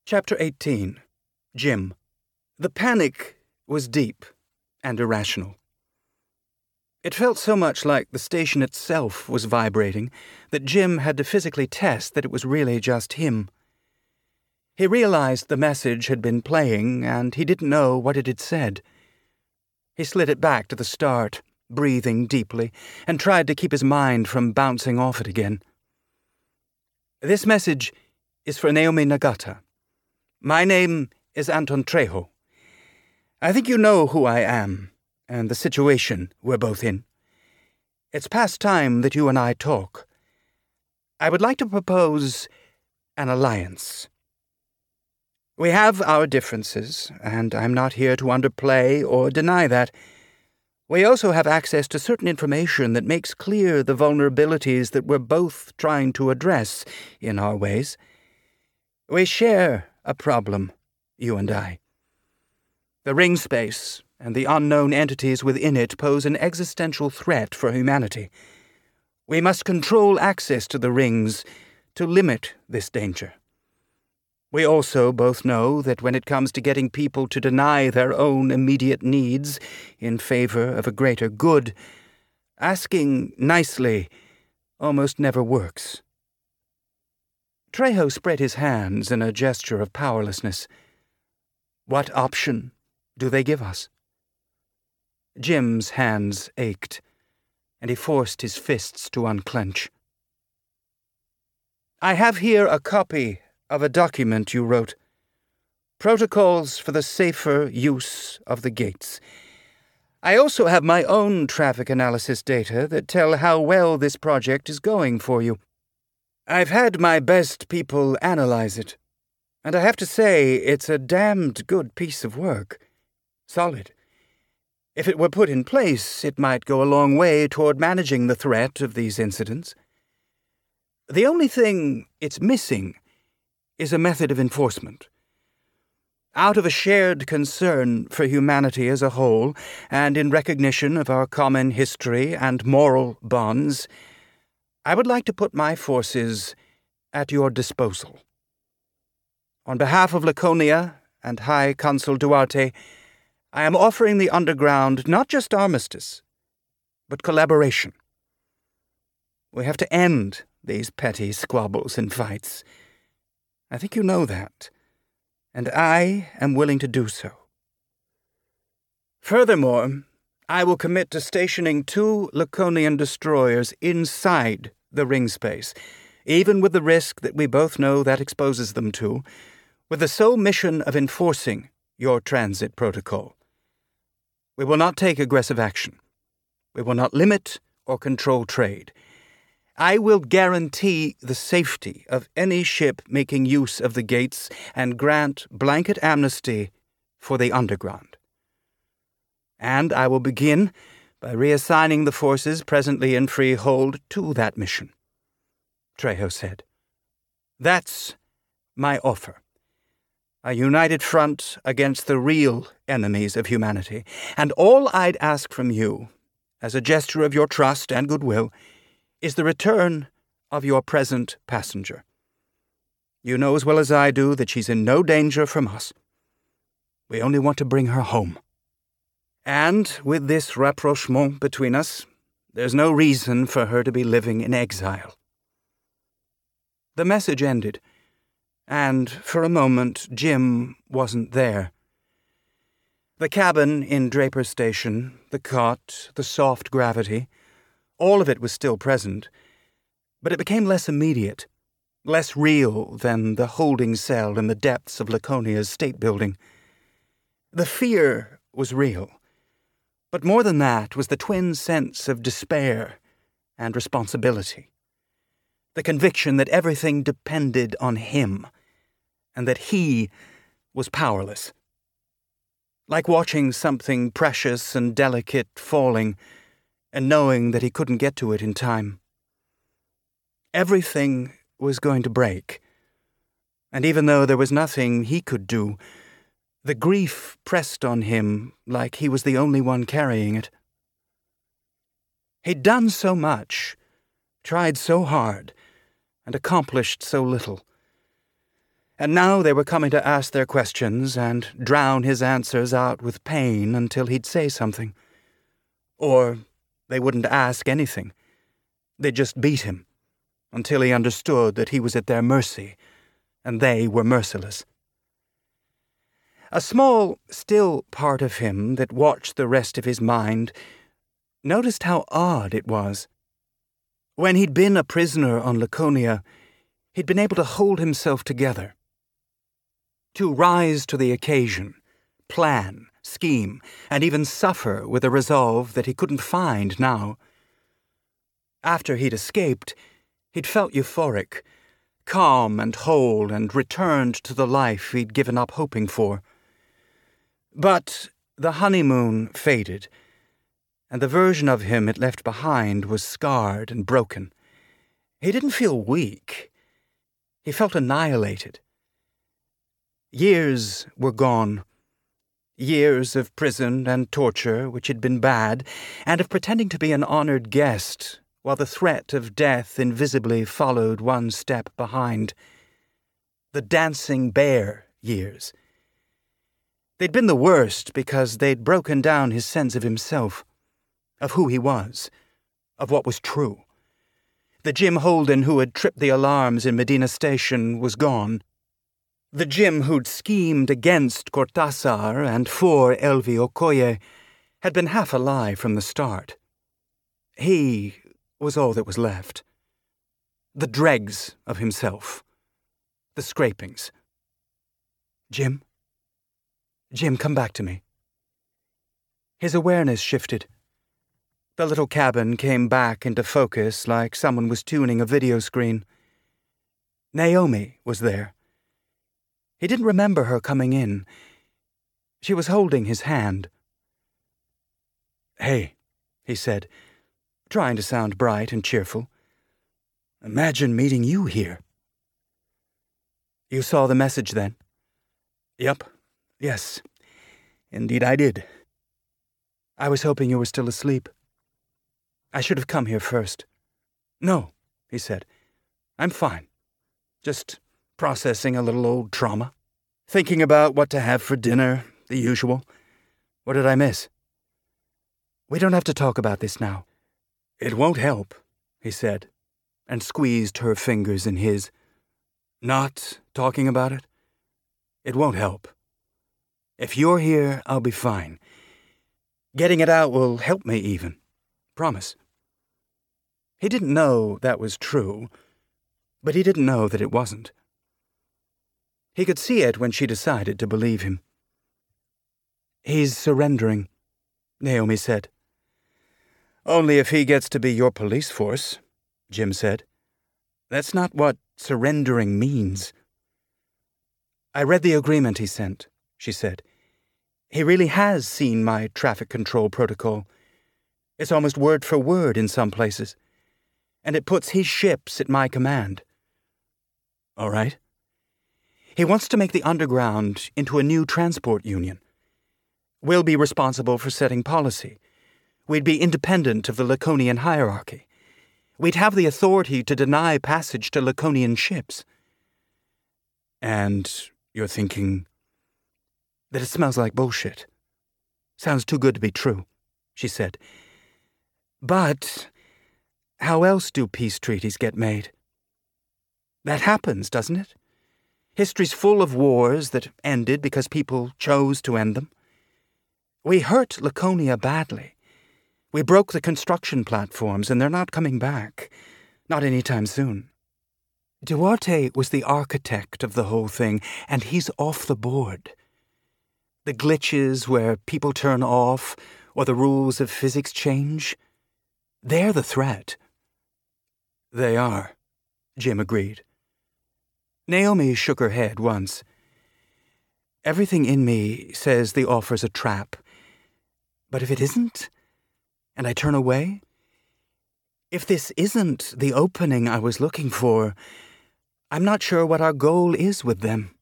Chapter 18. Jim. The panic was deep and irrational. It felt so much like the station itself was vibrating that Jim had to physically test that it was really just him. He realized the message had been playing, and he didn't know what it had said. He slid it back to the start, breathing deeply, and tried to keep his mind from bouncing off it again. This message is for Naomi Nagata. My name is Anton Trejo. I think you know who I am, and the situation we're both in. It's past time that you and I talk. I would like to propose an alliance. We have our differences, and I'm not here to underplay or deny that. We also have access to certain information that makes clear the vulnerabilities that we're both trying to address in our ways. We share a problem, you and I. The ring space and the unknown entities within it pose an existential threat for humanity. We must control access to the rings to limit this danger. We also both know that when it comes to getting people to deny their own immediate needs in favor of a greater good, asking nicely almost never works. Trejo spread his hands in a gesture of powerlessness. What option do they give us? Jim's hands ached, and he forced his fists to unclench. I have here a copy of a document you wrote. Protocols for the safer use of the gates. I also have my own traffic analysis data that tell how well this project is going for you. I've had my best people analyze it, and I have to say it's a damned good piece of work. Solid. If it were put in place, it might go a long way toward managing the threat of these incidents. The only thing it's missing is a method of enforcement. Out of a shared concern for humanity as a whole, and in recognition of our common history and moral bonds, I would like to put my forces at your disposal. On behalf of Laconia and High Consul Duarte, I am offering the Underground not just armistice, but collaboration. We have to end these petty squabbles and fights. I think you know that, and I am willing to do so. Furthermore, I will commit to stationing 2 Laconian destroyers inside the ring space, even with the risk that we both know that exposes them to, with the sole mission of enforcing your transit protocol. We will not take aggressive action. We will not limit or control trade. I will guarantee the safety of any ship making use of the gates and grant blanket amnesty for the Underground. And I will begin by reassigning the forces presently in Freehold to that mission. Trejo said. That's my offer. A united front against the real enemies of humanity, and all I'd ask from you, as a gesture of your trust and goodwill, is the return of your present passenger. You know as well as I do that she's in no danger from us. We only want to bring her home. And with this rapprochement between us, there's no reason for her to be living in exile. The message ended, and for a moment Jim wasn't there. The cabin in Draper Station, the cot, the soft gravity, all of it was still present, but it became less immediate, less real than the holding cell in the depths of Laconia's state building. The fear was real, but more than that was the twin sense of despair and responsibility. The conviction that everything depended on him, and that he was powerless. Like watching something precious and delicate falling, and knowing that he couldn't get to it in time. Everything was going to break, and even though there was nothing he could do, the grief pressed on him like he was the only one carrying it. He'd done so much, tried so hard, and accomplished so little. And now they were coming to ask their questions and drown his answers out with pain until he'd say something. Or they wouldn't ask anything. They'd just beat him until he understood that he was at their mercy, and they were merciless. A small, still part of him that watched the rest of his mind noticed how odd it was. When he'd been a prisoner on Laconia, he'd been able to hold himself together, to rise to the occasion, plan, scheme, and even suffer with a resolve that he couldn't find now. After he'd escaped, he'd felt euphoric, calm and whole, and returned to the life he'd given up hoping for. But the honeymoon faded, and the version of him it left behind was scarred and broken. He didn't feel weak. He felt annihilated. Years were gone. Years of prison and torture, which had been bad, and of pretending to be an honored guest, while the threat of death invisibly followed one step behind. The dancing bear years. They'd been the worst because they'd broken down his sense of himself, of who he was, of what was true. The Jim Holden who had tripped the alarms in Medina Station was gone. The Jim who'd schemed against Cortázar and for Elvi Okoye had been half a lie from the start. He was all that was left. The dregs of himself. The scrapings. Jim? Jim, come back to me. His awareness shifted. The little cabin came back into focus like someone was tuning a video screen. Naomi was there. He didn't remember her coming in. She was holding his hand. "Hey," he said, trying to sound bright and cheerful. "Imagine meeting you here." "You saw the message then?" "Yep. Yes. Indeed I did." "I was hoping you were still asleep. I should have come here first." "No," he said. "I'm fine. Just processing a little old trauma. Thinking about what to have for dinner, the usual. What did I miss?" "We don't have to talk about this now." "It won't help," he said, and squeezed her fingers in his. "Not talking about it? It won't help. If you're here, I'll be fine. Getting it out will help me even. Promise." He didn't know that was true, but he didn't know that it wasn't. He could see it when she decided to believe him. "He's surrendering," Naomi said. "Only if he gets to be your police force," Jim said. "That's not what surrendering means." "I read the agreement he sent," she said. "He really has seen my traffic control protocol. It's almost word for word in some places. And it puts his ships at my command." "All right." "He wants to make the Underground into a new transport union. We'll be responsible for setting policy. We'd be independent of the Laconian hierarchy. We'd have the authority to deny passage to Laconian ships." "And you're thinking—" "That it smells like bullshit. Sounds too good to be true," she said. "But how else do peace treaties get made? That happens, doesn't it? History's full of wars that ended because people chose to end them. We hurt Laconia badly. We broke the construction platforms, and they're not coming back. Not anytime soon. Duarte was the architect of the whole thing, and he's off the board. The glitches where people turn off, or the rules of physics change, they're the threat." "They are," Jim agreed. Naomi shook her head once. "Everything in me says the offer's a trap. But if it isn't, and I turn away? If this isn't the opening I was looking for, I'm not sure what our goal is with them."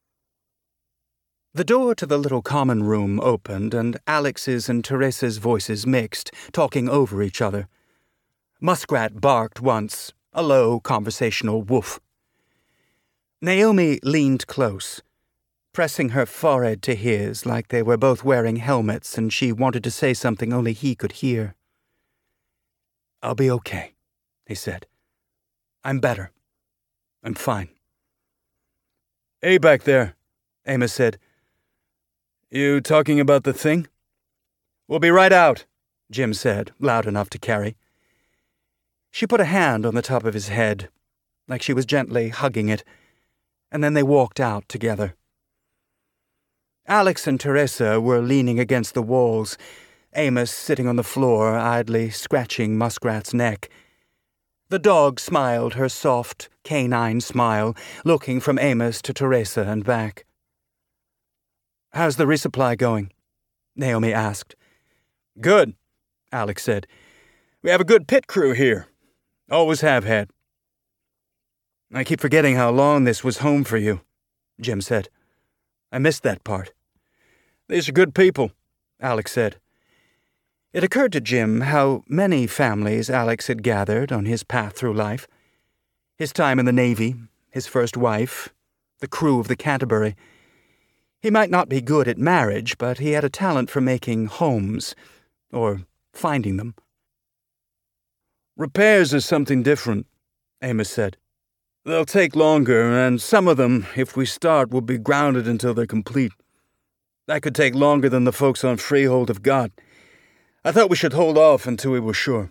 The door to the little common room opened, and Alex's and Teresa's voices mixed, talking over each other. Muskrat barked once, a low, conversational woof. Naomi leaned close, pressing her forehead to his like they were both wearing helmets and she wanted to say something only he could hear. "I'll be okay," he said. "I'm better. I'm fine." "Hey, back there," Amos said. "You talking about the thing?" "We'll be right out," Jim said, loud enough to carry. She put a hand on the top of his head, like she was gently hugging it, and then they walked out together. Alex and Teresa were leaning against the walls, Amos sitting on the floor, idly scratching Muskrat's neck. The dog smiled her soft, canine smile, looking from Amos to Teresa and back. "How's the resupply going?" Naomi asked. "Good," Alex said. "We have a good pit crew here. Always have had." "I keep forgetting how long this was home for you," Jim said. "I missed that part." "These are good people," Alex said. It occurred to Jim how many families Alex had gathered on his path through life. His time in the Navy, his first wife, the crew of the Canterbury. He might not be good at marriage, but he had a talent for making homes, or finding them. "Repairs is something different," Amos said. "They'll take longer, and some of them, if we start, will be grounded until they're complete. That could take longer than the folks on Freehold have got. I thought we should hold off until we were sure."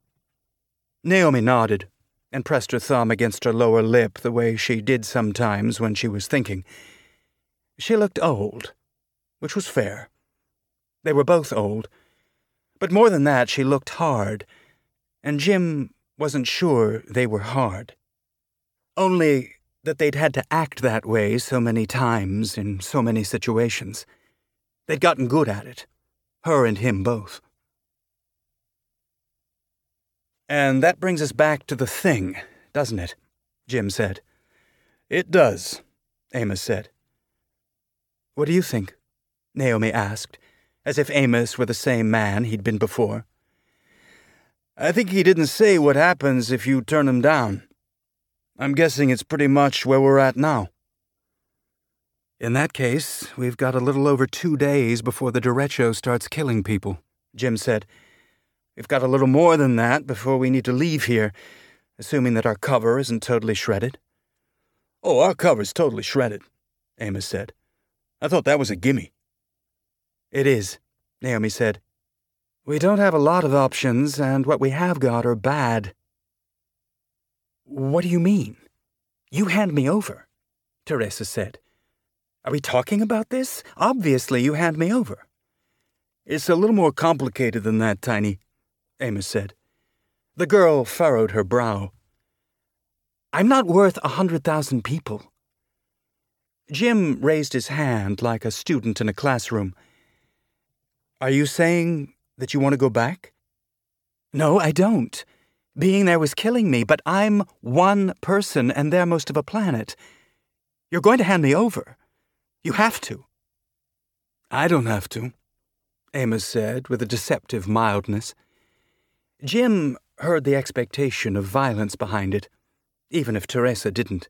Naomi nodded and pressed her thumb against her lower lip the way she did sometimes when she was thinking. She looked old, which was fair. They were both old. But more than that, she looked hard, and Jim wasn't sure they were hard. Only that they'd had to act that way so many times in so many situations. They'd gotten good at it, her and him both. "And that brings us back to the thing, doesn't it?" Jim said. "It does," Amos said. "What do you think?" Naomi asked, as if Amos were the same man he'd been before. "I think he didn't say what happens if you turn him down. I'm guessing it's pretty much where we're at now." "In that case, we've got a little over 2 days before the derecho starts killing people," Jim said. "We've got a little more than that before we need to leave here, assuming that our cover isn't totally shredded." "Oh, our cover's totally shredded," Amos said. "I thought that was a gimme." "It is," Naomi said. "We don't have a lot of options, and what we have got are bad." "What do you mean?" "You hand me over," Teresa said. "Are we talking about this? Obviously you hand me over." "It's a little more complicated than that, Tiny," Amos said. The girl furrowed her brow. "I'm not worth 100,000 people." Jim raised his hand like a student in a classroom. "Are you saying that you want to go back?" "No, I don't. Being there was killing me, but I'm one person and they're most of a planet. You're going to hand me over. You have to." "I don't have to," Amos said with a deceptive mildness. Jim heard the expectation of violence behind it, even if Teresa didn't.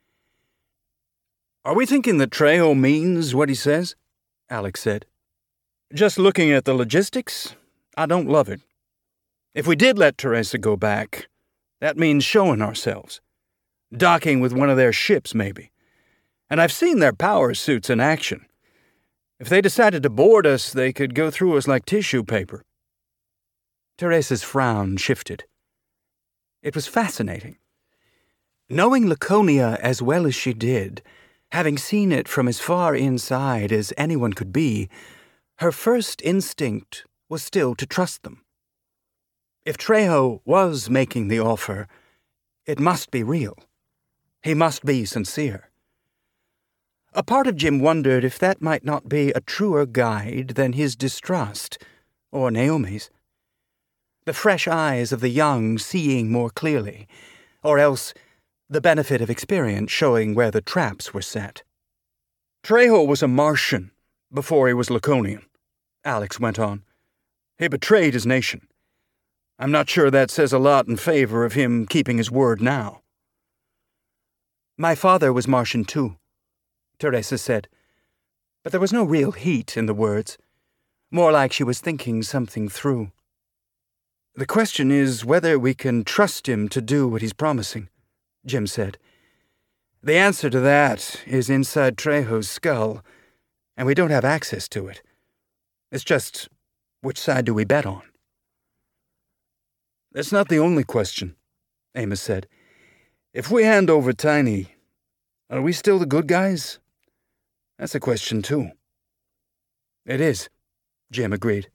"Are we thinking that Trejo means what he says?" Alex said. "Just looking at the logistics, I don't love it. If we did let Teresa go back, that means showing ourselves. Docking with one of their ships, maybe. And I've seen their power suits in action. If they decided to board us, they could go through us like tissue paper." Teresa's frown shifted. It was fascinating. Knowing Laconia as well as she did, having seen it from as far inside as anyone could be, her first instinct was still to trust them. If Trejo was making the offer, it must be real. He must be sincere. A part of Jim wondered if that might not be a truer guide than his distrust, or Naomi's. The fresh eyes of the young seeing more clearly, or else the benefit of experience showing where the traps were set. "Trejo was a Martian before he was Laconian," Alex went on. "He betrayed his nation. I'm not sure that says a lot in favor of him keeping his word now." My father was Martian too, Teresa said, but there was no real heat in the words, more like she was thinking something through. The question is whether we can trust him to do what he's promising, Jim said. The answer to that is inside Trejo's skull, and we don't have access to it. It's just, which side do we bet on? That's not the only question, Amos said. If we hand over Tiny, are we still the good guys? That's a question too. It is, Jim agreed.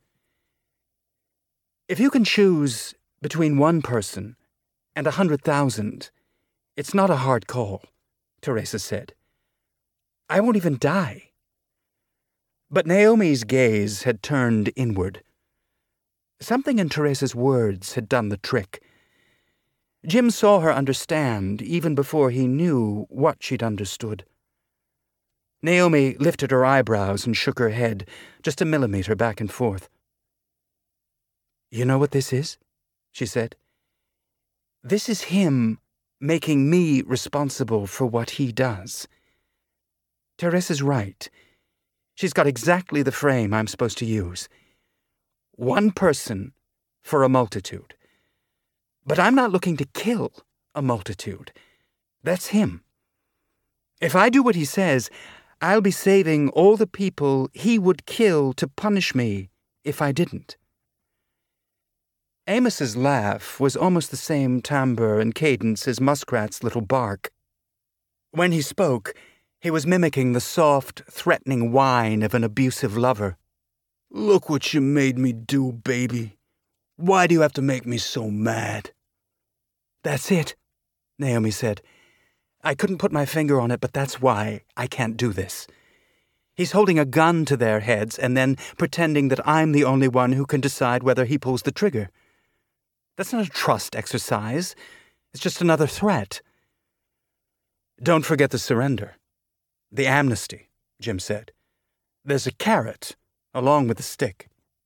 If you can choose between one person and 100,000, it's not a hard call, Teresa said. I won't even die. But Naomi's gaze had turned inward. Something in Teresa's words had done the trick. Jim saw her understand even before he knew what she'd understood. Naomi lifted her eyebrows and shook her head just a millimeter back and forth. You know what this is? She said. This is him making me responsible for what he does. Teresa's right. She's got exactly the frame I'm supposed to use. One person for a multitude. But I'm not looking to kill a multitude. That's him. If I do what he says, I'll be saving all the people he would kill to punish me if I didn't. Amos's laugh was almost the same timbre and cadence as Muskrat's little bark. When he spoke, he was mimicking the soft, threatening whine of an abusive lover. Look what you made me do, baby. Why do you have to make me so mad? That's it, Naomi said. I couldn't put my finger on it, but that's why I can't do this. He's holding a gun to their heads and then pretending that I'm the only one who can decide whether he pulls the trigger. That's not a trust exercise. It's just another threat. Don't forget the surrender. The amnesty, Jim said. There's a carrot along with the stick.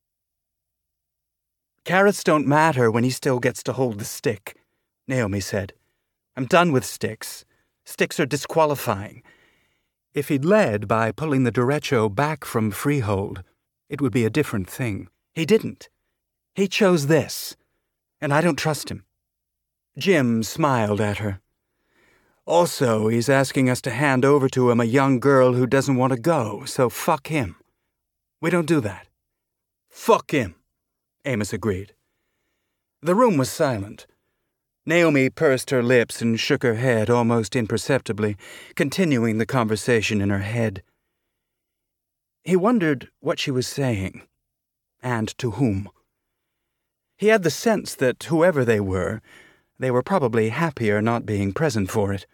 Carrots don't matter when he still gets to hold the stick, Naomi said. I'm done with sticks. Sticks are disqualifying. If he'd led by pulling the derecho back from freehold, it would be a different thing. He didn't. He chose this, and I don't trust him. Jim smiled at her. Also, he's asking us to hand over to him a young girl who doesn't want to go, so fuck him. We don't do that. Fuck him, Amos agreed. The room was silent. Naomi pursed her lips and shook her head almost imperceptibly, continuing the conversation in her head. He wondered what she was saying, and to whom. He had the sense that whoever they were probably happier not being present for it.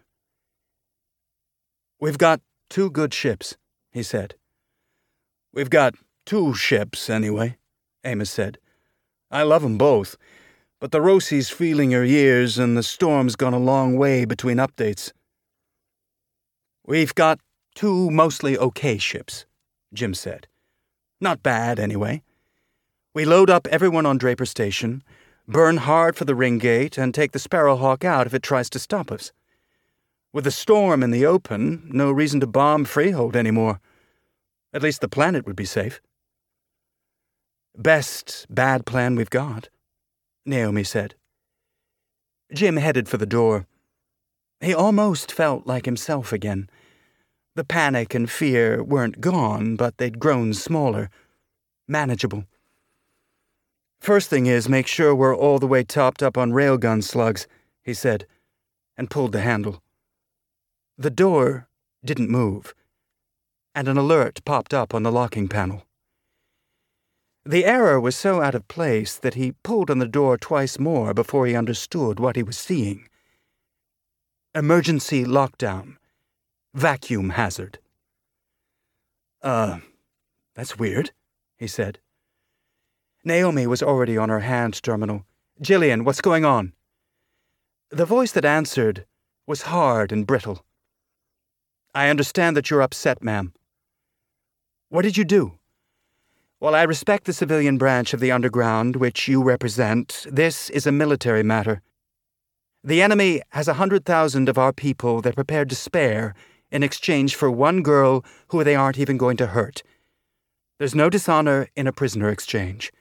We've got 2 good ships, he said. We've got 2 ships, anyway, Amos said. I love 'em both, but the Rosie's feeling her years and the storm's gone a long way between updates. We've got 2 mostly okay ships, Jim said. Not bad, anyway. We load up everyone on Draper Station, burn hard for the ring gate, and take the Sparrowhawk out if it tries to stop us. With the storm in the open, no reason to bomb Freehold anymore. At least the planet would be safe. Best bad plan we've got, Naomi said. Jim headed for the door. He almost felt like himself again. The panic and fear weren't gone, but they'd grown smaller, manageable. First thing is make sure we're all the way topped up on railgun slugs, he said, and pulled the handle. The door didn't move, and an alert popped up on the locking panel. The error was so out of place that he pulled on the door twice more before he understood what he was seeing. Emergency lockdown. Vacuum hazard. That's weird, he said. Naomi was already on her hand terminal. Jillian, what's going on? The voice that answered was hard and brittle. I understand that you're upset, ma'am. What did you do? While I respect the civilian branch of the underground which you represent, this is a military matter. The enemy has 100,000 of our people they're prepared to spare in exchange for one girl who they aren't even going to hurt. There's no dishonor in a prisoner exchange.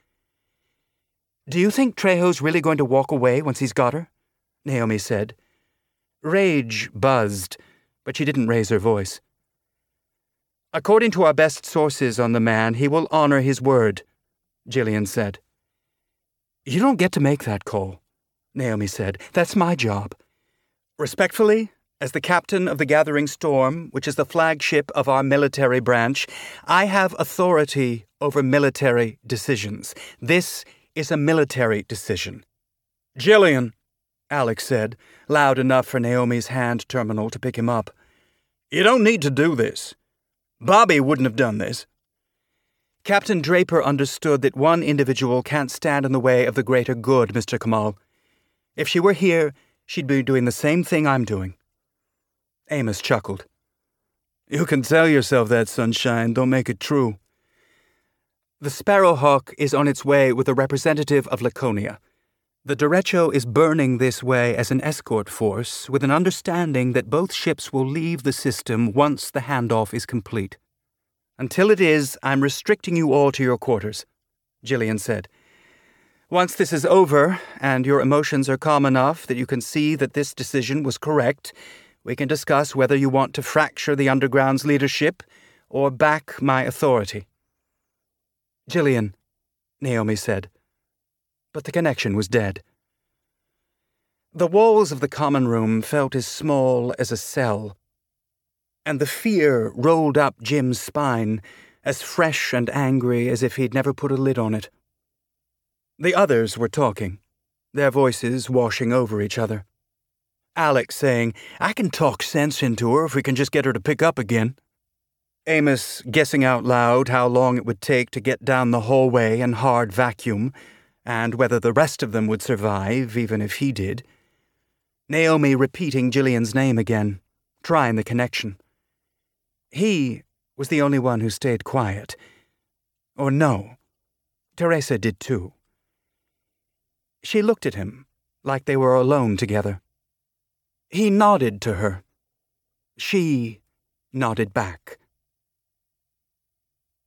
Do you think Trejo's really going to walk away once he's got her? Naomi said. Rage buzzed, but she didn't raise her voice. According to our best sources on the man, he will honor his word, Jillian said. You don't get to make that call, Naomi said. That's my job. Respectfully, as the captain of the Gathering Storm, which is the flagship of our military branch, I have authority over military decisions. This is a military decision. Jillian, Alex said, loud enough for Naomi's hand terminal to pick him up. You don't need to do this. Bobby wouldn't have done this. Captain Draper understood that one individual can't stand in the way of the greater good, Mr. Kamal. If she were here, she'd be doing the same thing I'm doing. Amos chuckled. You can tell yourself that, Sunshine. Don't make it true. The Sparrowhawk is on its way with a representative of Laconia. The Derecho is burning this way as an escort force with an understanding that both ships will leave the system once the handoff is complete. Until it is, I'm restricting you all to your quarters, Jillian said. Once this is over, and your emotions are calm enough that you can see that this decision was correct, we can discuss whether you want to fracture the Underground's leadership or back my authority. Jillian, Naomi said. But the connection was dead. The walls of the common room felt as small as a cell, and the fear rolled up Jim's spine, as fresh and angry as if he'd never put a lid on it. The others were talking, their voices washing over each other. Alex saying, I can talk sense into her if we can just get her to pick up again. Amos guessing out loud how long it would take to get down the hallway in hard vacuum, and whether the rest of them would survive, even if he did. Naomi repeating Jillian's name again, trying the connection. He was the only one who stayed quiet. Or no, Teresa did too. She looked at him, like they were alone together. He nodded to her. She nodded back.